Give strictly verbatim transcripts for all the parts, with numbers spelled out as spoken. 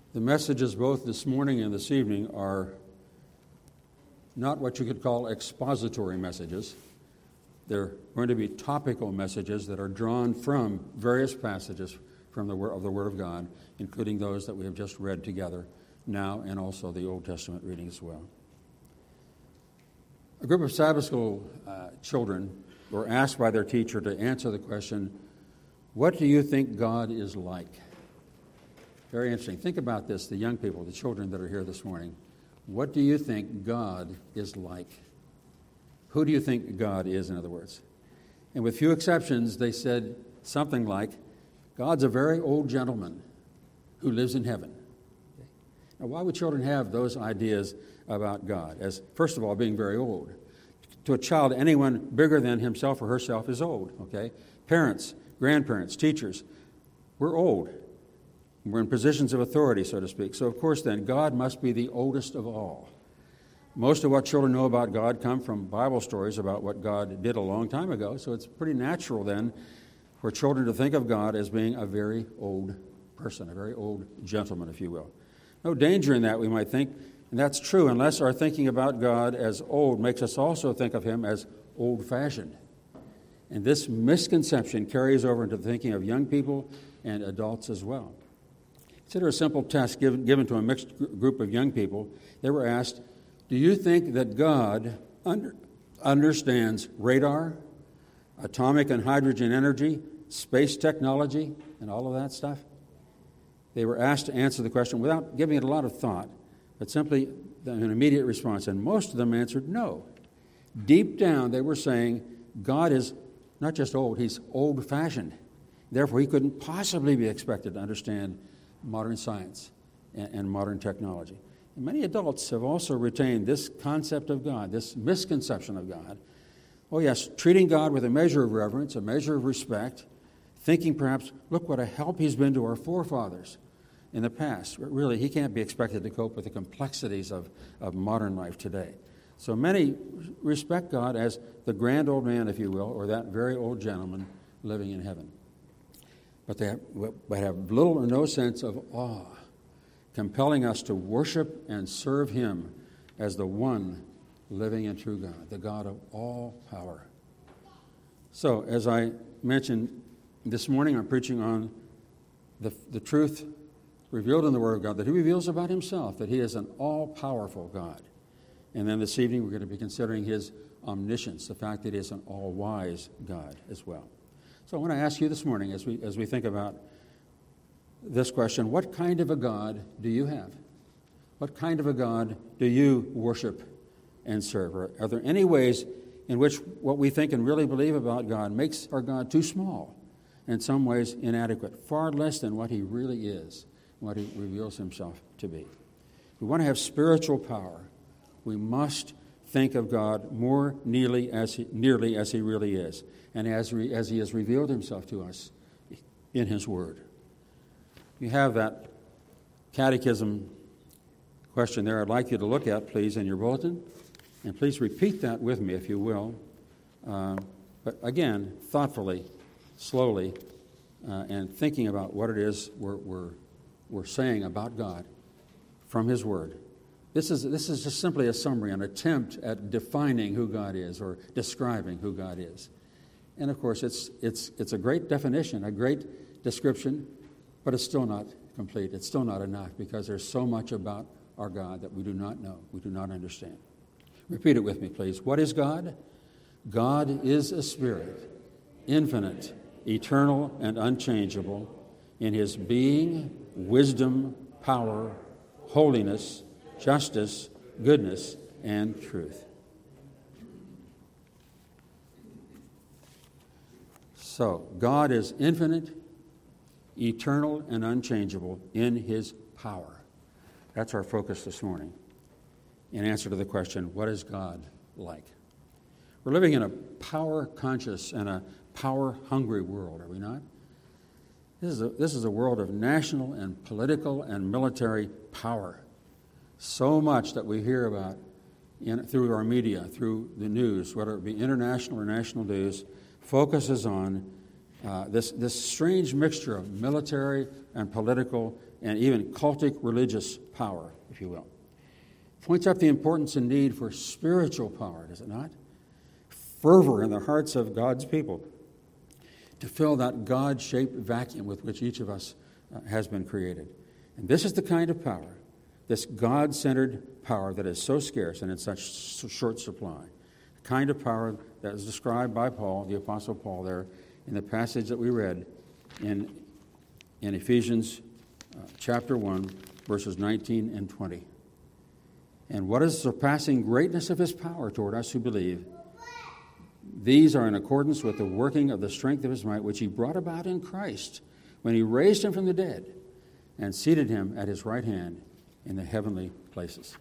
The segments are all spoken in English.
The messages both this morning and this evening are not what you could call expository messages. They're going to be topical messages that are drawn from various passages from the word of the Word of God, including those that we have just read together now and also the Old Testament reading as well. A group of Sabbath school uh, children were asked by their teacher to answer the question, what do you think God is like? Very interesting. Think about this, the young people, the children that are here this morning. What do you think God is like? Who do you think God is, in other words? And with few exceptions, they said something like, God's a very old gentleman who lives in heaven. Now, why would children have those ideas about God? As, first of all, being very old. To a child, anyone bigger than himself or herself is old, okay? Parents, grandparents, teachers, we're old. We're in positions of authority, so to speak. So, of course, then, God must be the oldest of all. Most of what children know about God come from Bible stories about what God did a long time ago, so it's pretty natural, then, for children to think of God as being a very old person, a very old gentleman, if you will. No danger in that, we might think, and that's true, unless our thinking about God as old makes us also think of Him as old-fashioned. And this misconception carries over into the thinking of young people and adults as well. Consider a simple test given, given to a mixed group of young people. They were asked, do you think that God under, understands radar, atomic and hydrogen energy, space technology, and all of that stuff? They were asked to answer the question without giving it a lot of thought, but simply an immediate response. And most of them answered no. Deep down, they were saying, God is not just old, He's old-fashioned. Therefore, He couldn't possibly be expected to understand modern science and, and modern technology. And many adults have also retained this concept of God, this misconception of God. Oh yes, treating God with a measure of reverence, a measure of respect, thinking perhaps, look what a help He's been to our forefathers in the past. Really, He can't be expected to cope with the complexities of, of modern life today. So many respect God as the grand old man, if you will, or that very old gentleman living in heaven. But they have, but have little or no sense of awe, compelling us to worship and serve Him as the one living and true God, the God of all power. So, as I mentioned this morning, I'm preaching on the, the truth revealed in the Word of God, that He reveals about Himself, that He is an all-powerful God. And then this evening we're going to be considering His omniscience, the fact that He is an all-wise God as well. So I want to ask you this morning, as we as we think about this question, what kind of a God do you have? What kind of a God do you worship and serve? Or are there any ways in which what we think and really believe about God makes our God too small, and in some ways inadequate, far less than what He really is, what He reveals Himself to be? If we want to have spiritual power, we must think of God more nearly as He, nearly as he really is, and as, re, as He has revealed Himself to us in His Word. You have that catechism question there I'd like you to look at, please, in your bulletin. And please repeat that with me, if you will. Uh, but again, thoughtfully, slowly, uh, and thinking about what it is we're, we're, we're saying about God from His Word. This is, this is just simply a summary, an attempt at defining who God is or describing who God is. And of course, it's, it's, it's a great definition, a great description, but it's still not complete. It's still not enough because there's so much about our God that we do not know, we do not understand. Repeat it with me, please. What is God? God is a spirit, infinite, eternal, and unchangeable in His being, wisdom, power, holiness, justice, goodness, and truth. So, God is infinite, eternal, and unchangeable in His power. That's our focus this morning. In answer to the question, what is God like? We're living in a power-conscious and a power-hungry world, are we not? This is a, this is a world of national and political and military power. So much that we hear about in, through our media, through the news, whether it be international or national news, focuses on uh, this, this strange mixture of military and political and even cultic religious power, if you will. Points up the importance and need for spiritual power, does it not? Fervor in the hearts of God's people to fill that God-shaped vacuum with which each of us uh, has been created. And this is the kind of power, this God-centered power that is so scarce and in such short supply. The kind of power that is described by Paul, the Apostle Paul, there in the passage that we read in, in Ephesians uh, chapter one, verses nineteen and twenty. And what is the surpassing greatness of his power toward us who believe? These are in accordance with the working of the strength of his might, which he brought about in Christ when he raised him from the dead and seated him at his right hand in the heavenly places.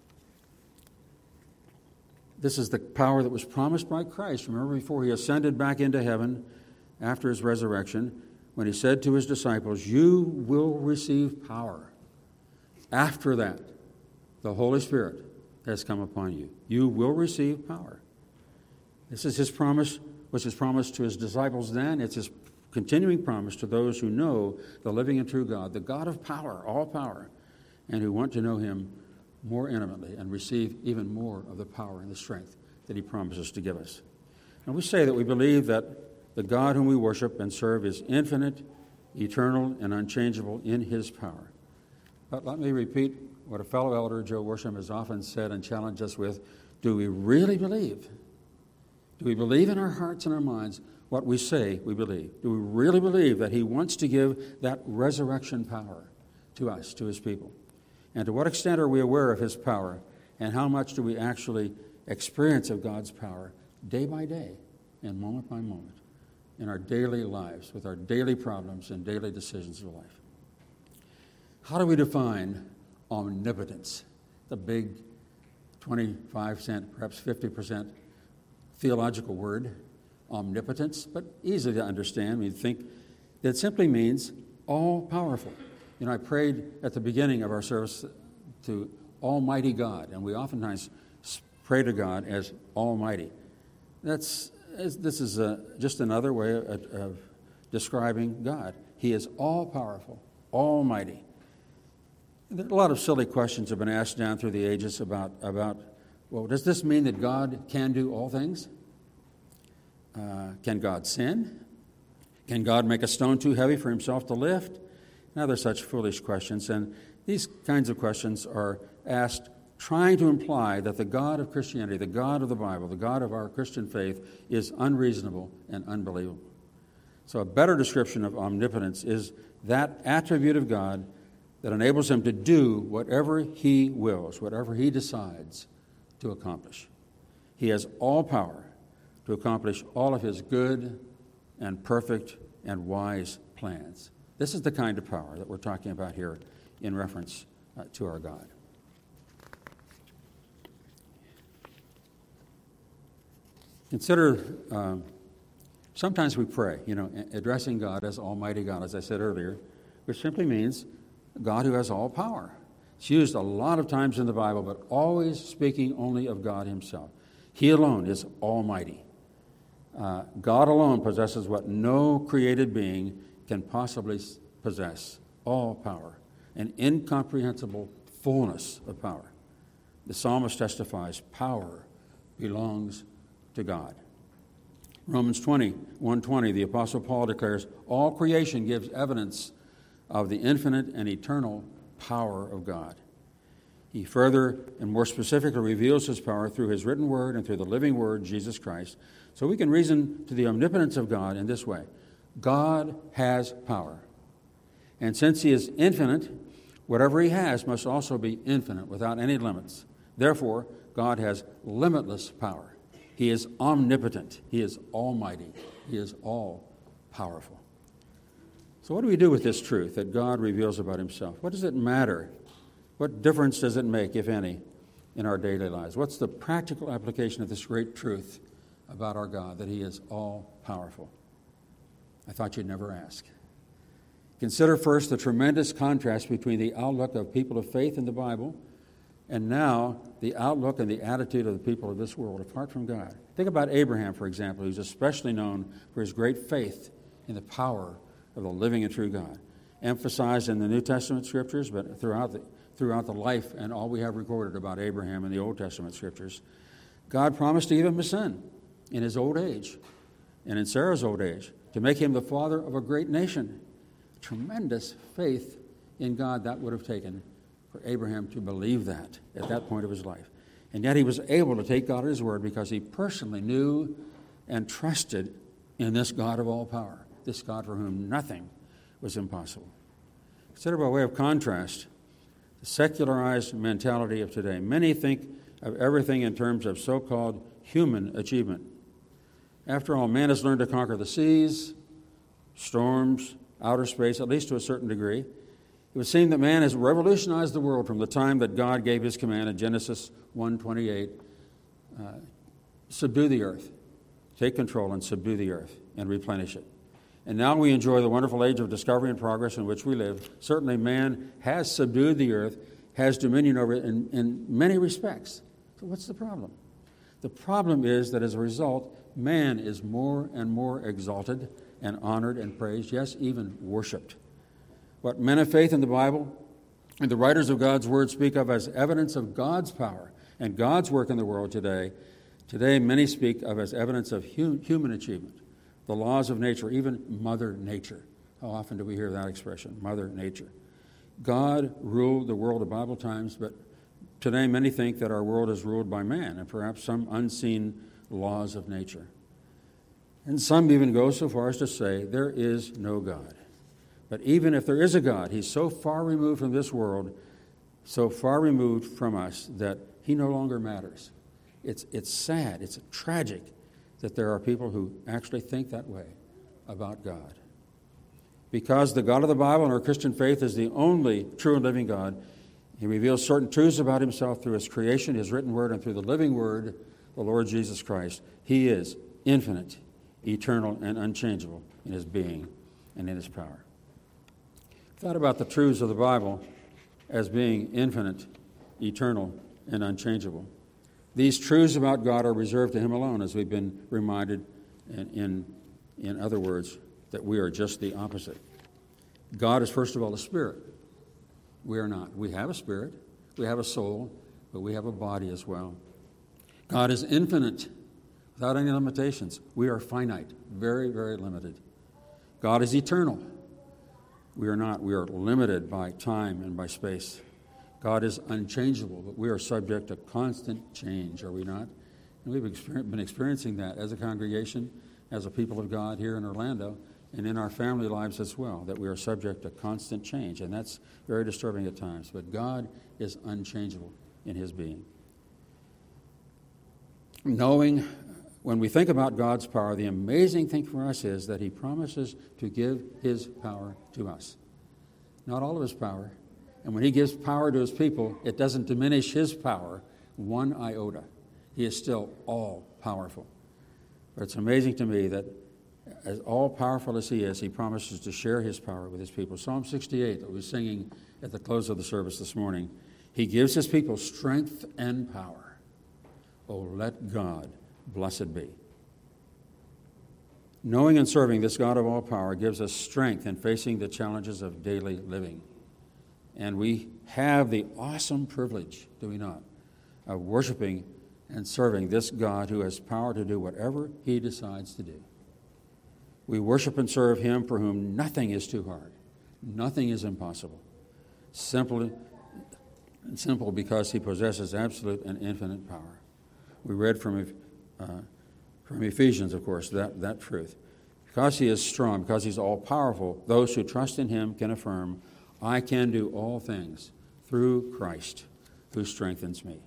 This is the power that was promised by Christ. Remember, before he ascended back into heaven after his resurrection, when he said to his disciples, "You will receive power. After that, the Holy Spirit has come upon you. You will receive power." This is his promise, was his promise to his disciples then. It's his continuing promise to those who know the living and true God, the God of power, all power, and who want to know him more intimately and receive even more of the power and the strength that he promises to give us. And we say that we believe that the God whom we worship and serve is infinite, eternal, and unchangeable in his power. But let me repeat what a fellow elder, Joe Worsham, has often said and challenged us with. Do we really believe? Do we believe in our hearts and our minds what we say we believe? Do we really believe that he wants to give that resurrection power to us, to his people? And to what extent are we aware of his power? And how much do we actually experience of God's power day by day and moment by moment in our daily lives, with our daily problems and daily decisions of life? How do we define omnipotence? The big twenty-five cent, perhaps fifty percent theological word, omnipotence, but easy to understand. We think that it simply means all-powerful. You know, I prayed at the beginning of our service to Almighty God, and we oftentimes pray to God as Almighty. That's this is a, just another way of, of describing God. He is all-powerful, almighty. There are a lot of silly questions have been asked down through the ages about about. Well, does this mean that God can do all things? Uh, can God sin? Can God make a stone too heavy for himself to lift? And other such foolish questions. And these kinds of questions are asked trying to imply that the God of Christianity, the God of the Bible, the God of our Christian faith, is unreasonable and unbelievable. So a better description of omnipotence is that attribute of God that enables him to do whatever he wills, whatever he decides to accomplish. He has all power to accomplish all of his good and perfect and wise plans. This is the kind of power that we're talking about here in reference uh, to our God. Consider, um, sometimes we pray, you know, addressing God as Almighty God, as I said earlier, which simply means God who has all power. It's used a lot of times in the Bible, but always speaking only of God himself. He alone is almighty. Uh, God alone possesses what no created being can possibly possess, all power, an incomprehensible fullness of power. The psalmist testifies, power belongs to God. Romans twenty, one twenty, the Apostle Paul declares, all creation gives evidence of the infinite and eternal power of God. He further and more specifically reveals his power through his written word and through the living word, Jesus Christ. So we can reason to the omnipotence of God in this way. God has power. And since he is infinite, whatever he has must also be infinite, without any limits. Therefore, God has limitless power. He is omnipotent. He is almighty. He is all-powerful. So what do we do with this truth that God reveals about himself? What does it matter? What difference does it make, if any, in our daily lives? What's the practical application of this great truth about our God, that he is all-powerful? I thought you'd never ask. Consider first the tremendous contrast between the outlook of people of faith in the Bible and now the outlook and the attitude of the people of this world apart from God. Think about Abraham, for example, who's especially known for his great faith in the power of the living and true God. Emphasized in the New Testament scriptures, but throughout the, throughout the life and all we have recorded about Abraham in the Old Testament scriptures, God promised to give him a son in his old age and in Sarah's old age to make him the father of a great nation. Tremendous faith in God that would have taken for Abraham to believe that at that point of his life. And yet he was able to take God at his word because he personally knew and trusted in this God of all power, this God for whom nothing was impossible. Consider by way of contrast the secularized mentality of today. Many think of everything in terms of so-called human achievement. After all, man has learned to conquer the seas, storms, outer space, at least to a certain degree. It would seem that man has revolutionized the world from the time that God gave his command in Genesis one twenty-eight, uh, subdue the earth, take control and subdue the earth and replenish it. And now we enjoy the wonderful age of discovery and progress in which we live. Certainly man has subdued the earth, has dominion over it in, in many respects. So what's the problem? The problem is that as a result, man is more and more exalted and honored and praised, yes, even worshipped. What men of faith in the Bible and the writers of God's Word speak of as evidence of God's power and God's work in the world today, today many speak of as evidence of hu- human achievement, the laws of nature, even Mother Nature. How often do we hear that expression, Mother Nature? God ruled the world of Bible times, but today many think that our world is ruled by man and perhaps some unseen laws of nature. And some even go so far as to say there is no God. But even if there is a God, he's so far removed from this world, so far removed from us, that he no longer matters. It's, it's sad, it's tragic that there are people who actually think that way about God. Because the God of the Bible and our Christian faith is the only true and living God, he reveals certain truths about himself through his creation, his written word, and through the living word, the Lord Jesus Christ. He is infinite, eternal, and unchangeable in his being and in his power. Thought about the truths of the Bible as being infinite, eternal, and unchangeable. These truths about God are reserved to him alone, as we've been reminded in, in, in other words, that we are just the opposite. God is, first of all, a spirit. We are not. We have a spirit, we have a soul, but we have a body as well. God is infinite, without any limitations. We are finite, very, very limited. God is eternal. We are not. We are limited by time and by space. God is unchangeable, but we are subject to constant change, are we not? And we've exper- been experiencing that as a congregation, as a people of God here in Orlando, and in our family lives as well, that we are subject to constant change. And that's very disturbing at times. But God is unchangeable in his being. Knowing, when we think about God's power, the amazing thing for us is that he promises to give his power to us. Not all of his power. And when he gives power to his people, it doesn't diminish his power one iota. He is still all-powerful. But it's amazing to me that as all-powerful as he is, he promises to share his power with his people. Psalm sixty-eight that we were singing at the close of the service this morning, he gives his people strength and power. Oh, let God blessed be. Knowing and serving this God of all power gives us strength in facing the challenges of daily living. And we have the awesome privilege, do we not, of worshiping and serving this God who has power to do whatever he decides to do. We worship and serve him for whom nothing is too hard. Nothing is impossible. Simply, simple because he possesses absolute and infinite power. We read from, uh, from Ephesians, of course, that, that truth. Because he is strong, because he's all-powerful, those who trust in him can affirm, I can do all things through Christ who strengthens me.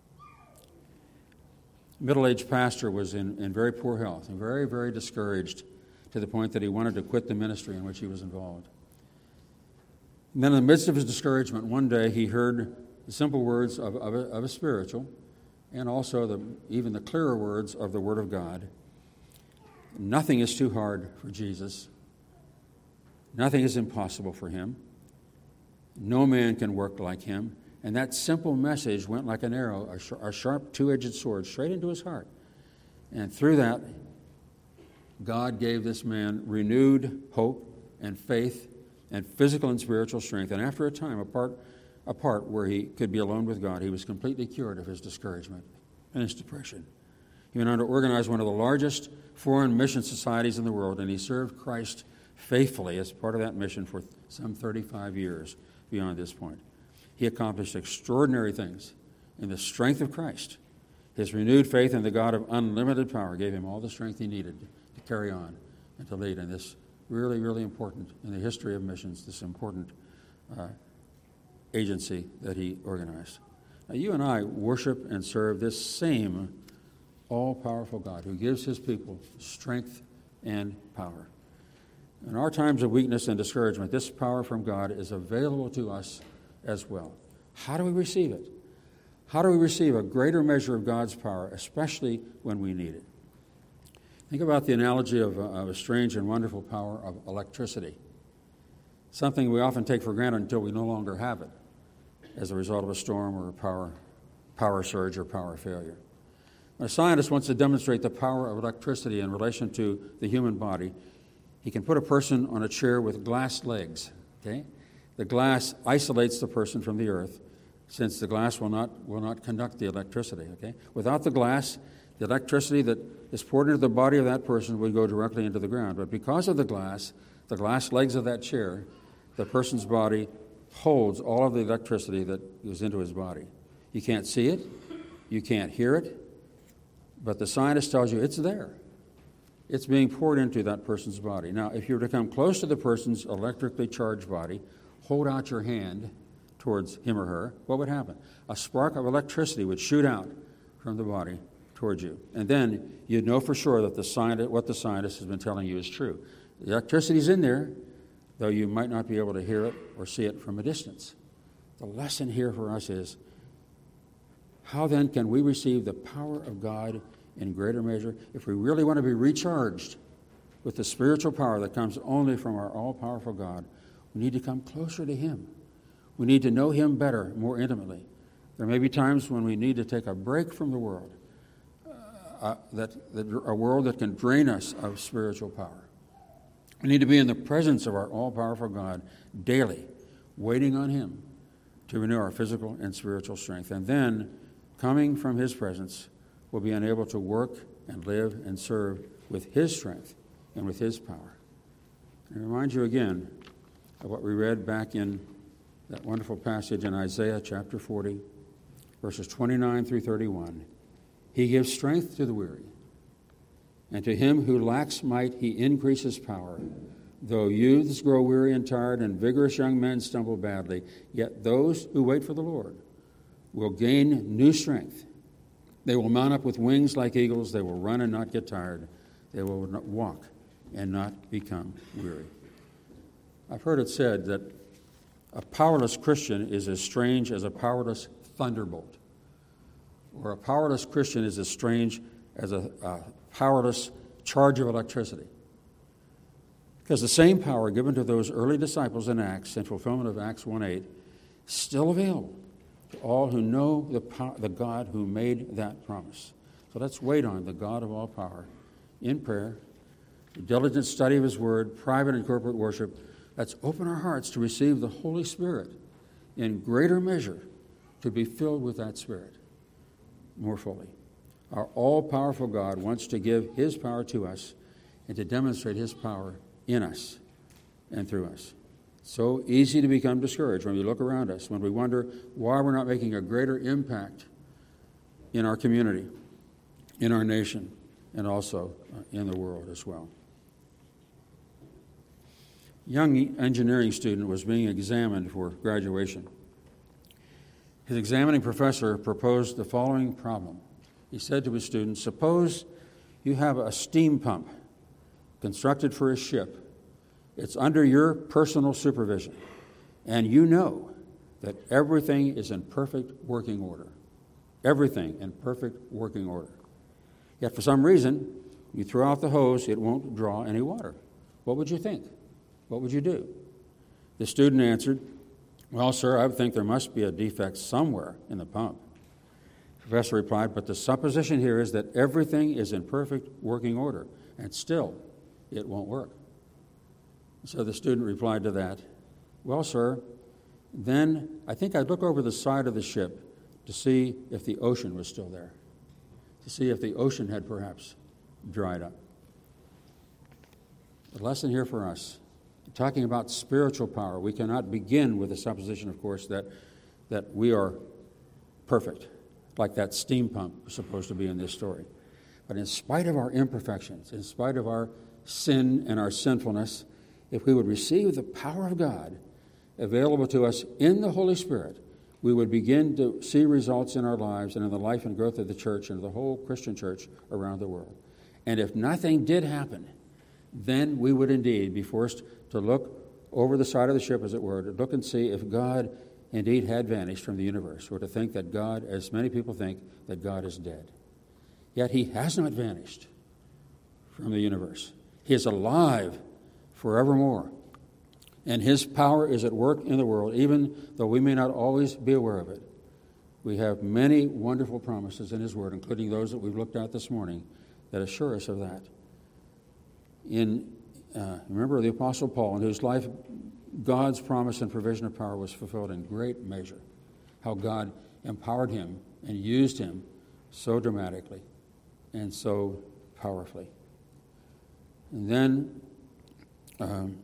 A middle-aged pastor was in, in very poor health and very, very discouraged to the point that he wanted to quit the ministry in which he was involved. And then in the midst of his discouragement, one day he heard the simple words of, of, a, of a spiritual and also the, even the clearer words of the Word of God. Nothing is too hard for Jesus. Nothing is impossible for him. No man can work like him. And that simple message went like an arrow, a, a sharp two-edged sword, straight into his heart. And through that, God gave this man renewed hope and faith and physical and spiritual strength. And after a time, apart, apart where he could be alone with God, he was completely cured of his discouragement and his depression. He went on to organize one of the largest foreign mission societies in the world, and he served Christ faithfully as part of that mission for some thirty-five years beyond this point. He accomplished extraordinary things in the strength of Christ. His renewed faith in the God of unlimited power gave him all the strength he needed to carry on and to lead in this really, really important, in the history of missions, this important uh, agency that he organized. Now, you and I worship and serve this same all-powerful God who gives his people strength and power. In our times of weakness and discouragement, this power from God is available to us as well. How do we receive it? How do we receive a greater measure of God's power, especially when we need it? Think about the analogy of a, of a strange and wonderful power of electricity, something we often take for granted until we no longer have it as a result of a storm or a power, power surge or power failure. When a scientist wants to demonstrate the power of electricity in relation to the human body, he can put a person on a chair with glass legs. Okay? The glass isolates the person from the earth, since the glass will not will not conduct the electricity. Okay? Without the glass, the electricity that is poured into the body of that person would go directly into the ground. But because of the glass, the glass legs of that chair, the person's body holds all of the electricity that goes into his body. You can't see it, you can't hear it, but the scientist tells you it's there. It's being poured into that person's body. Now, if you were to come close to the person's electrically charged body, hold out your hand towards him or her, what would happen? A spark of electricity would shoot out from the body towards you. And then you'd know for sure that the scientist, what the scientist has been telling you is true. The electricity's in there, though you might not be able to hear it or see it from a distance. The lesson here for us is, how then can we receive the power of God in greater measure? If we really want to be recharged with the spiritual power that comes only from our all-powerful God, we need to come closer to him. We need to know him better, more intimately. There may be times when we need to take a break from the world, uh, that, that a world that can drain us of spiritual power. We need to be in the presence of our all-powerful God daily, waiting on him to renew our physical and spiritual strength. And then, coming from his presence, we'll be unable to work and live and serve with his strength and with his power. And I remind you again of what we read back in that wonderful passage in Isaiah chapter forty, verses twenty-nine through thirty-one. He gives strength to the weary, and to him who lacks might he increases power. Though youths grow weary and tired, and vigorous young men stumble badly, yet those who wait for the Lord will gain new strength. They will mount up with wings like eagles. They will run and not get tired. They will walk and not become weary. I've heard it said that a powerless Christian is as strange as a powerless thunderbolt, or a powerless Christian is as strange as a, a powerless charge of electricity. Because the same power given to those early disciples in Acts, in fulfillment of Acts one eight, is still available to all who know the, power, the God who made that promise. So let's wait on the God of all power in prayer, diligent study of his word, private and corporate worship. Let's open our hearts to receive the Holy Spirit in greater measure, to be filled with that Spirit more fully. Our all-powerful God wants to give his power to us and to demonstrate his power in us and through us. So easy to become discouraged when we look around us, when we wonder why we're not making a greater impact in our community, in our nation, and also in the world as well. A young engineering student was being examined for graduation. His examining professor proposed the following problem. He said to his students, suppose you have a steam pump constructed for a ship. It's under your personal supervision, and you know that everything is in perfect working order. Everything in perfect working order. Yet for some reason, you throw out the hose, it won't draw any water. What would you think? What would you do? The student answered, well, sir, I would think there must be a defect somewhere in the pump. The professor replied, but the supposition here is that everything is in perfect working order, and still it won't work. So the student replied to that, well, sir, then I think I'd look over the side of the ship to see if the ocean was still there, to see if the ocean had perhaps dried up. The lesson here for us, talking about spiritual power, we cannot begin with the supposition, of course, that, that we are perfect, like that steam pump was supposed to be in this story. But in spite of our imperfections, in spite of our sin and our sinfulness, if we would receive the power of God available to us in the Holy Spirit, we would begin to see results in our lives and in the life and growth of the church and of the whole Christian church around the world. And if nothing did happen, then we would indeed be forced to look over the side of the ship, as it were, to look and see if God indeed had vanished from the universe, or to think that God, as many people think, that God is dead. Yet he has not vanished from the universe. He is alive forevermore. And his power is at work in the world, even though we may not always be aware of it. We have many wonderful promises in his word, including those that we've looked at this morning, that assure us of that. In uh, remember the Apostle Paul, in whose life God's promise and provision of power was fulfilled in great measure, how God empowered him and used him so dramatically and so powerfully. And then, um,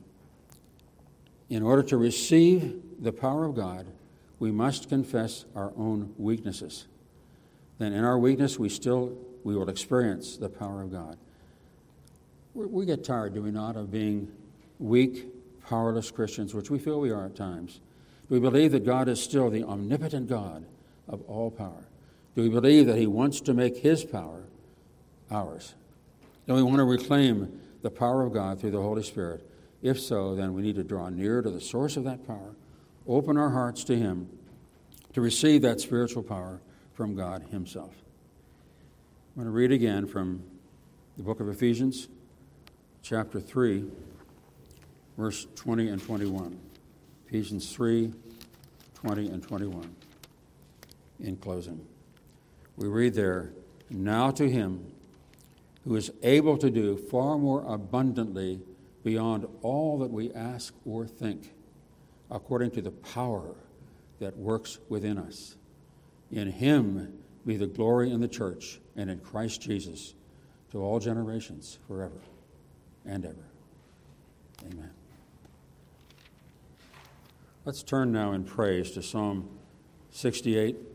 in order to receive the power of God, we must confess our own weaknesses. Then in our weakness, we still we will experience the power of God. We, we get tired, do we not, of being weak, powerless Christians, which we feel we are at times. Do we believe that God is still the omnipotent God of all power? Do we believe that he wants to make his power ours? Do we want to reclaim the power of God through the Holy Spirit? If so, then we need to draw near to the source of that power, open our hearts to him to receive that spiritual power from God himself. I'm going to read again from the book of Ephesians, chapter three, verse twenty and twenty-one. Ephesians three, twenty and twenty-one. In closing, we read there, now to him who is able to do far more abundantly beyond all that we ask or think, according to the power that works within us. In him be the glory in the church and in Christ Jesus to all generations, forever and ever. Amen. Let's turn now in praise to Psalm sixty-eight.